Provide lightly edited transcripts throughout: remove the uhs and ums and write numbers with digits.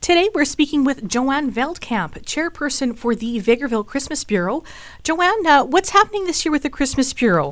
Today we're speaking with Joanne Veldkamp, chairperson for the Vegreville Christmas Bureau. Joanne, what's happening this year with the Christmas Bureau?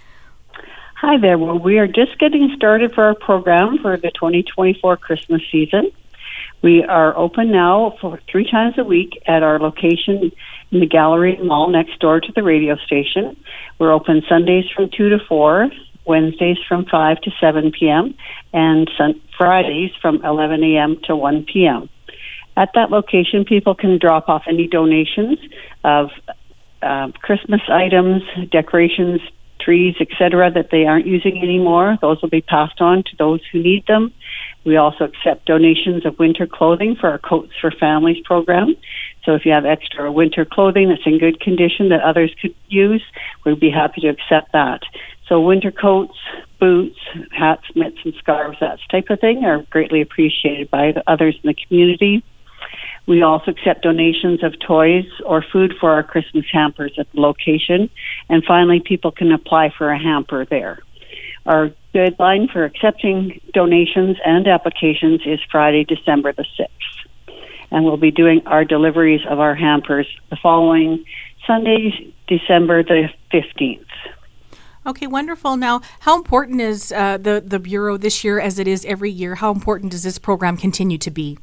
Hi there. Well, we are just getting started for our program for the 2024 Christmas season. We are open now for 3 times a week at our location in the Gallery Mall next door to the radio station. We're open Sundays from 2 to 4, Wednesdays from 5 to 7 p.m., and Fridays from 11 a.m. to 1 p.m. At that location, people can drop off any donations of Christmas items, decorations, trees, etc., that they aren't using anymore. Those will be passed on to those who need them. We also accept donations of winter clothing for our Coats for Families program. So if you have extra winter clothing that's in good condition that others could use, we'd be happy to accept that. So winter coats, boots, hats, mitts, and scarves, that type of thing, are greatly appreciated by the others in the community. We also accept donations of toys or food for our Christmas hampers at the location. And finally, people can apply for a hamper there. Our deadline for accepting donations and applications is Friday, December the 6th. And we'll be doing our deliveries of our hampers the following Sunday, December the 15th. Okay, wonderful. Now, how important is the Bureau this year as it is every year? How important does this program continue to be?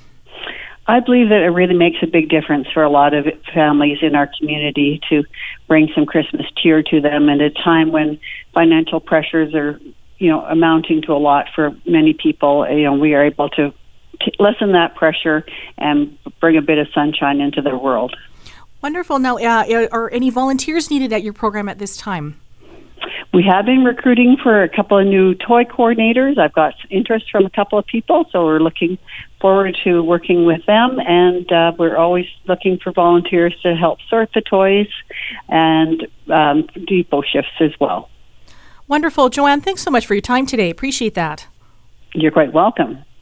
I believe that it really makes a big difference for a lot of families in our community to bring some Christmas cheer to them at a time when financial pressures are, amounting to a lot for many people. We are able to lessen that pressure and bring a bit of sunshine into their world. Wonderful. Now, are any volunteers needed at your program at this time? We have been recruiting for a couple of new toy coordinators. I've got interest from a couple of people, so we're looking forward to working with them, and we're always looking for volunteers to help sort the toys and depot shifts as well. Wonderful. Joanne, thanks so much for your time today. Appreciate that. You're quite welcome.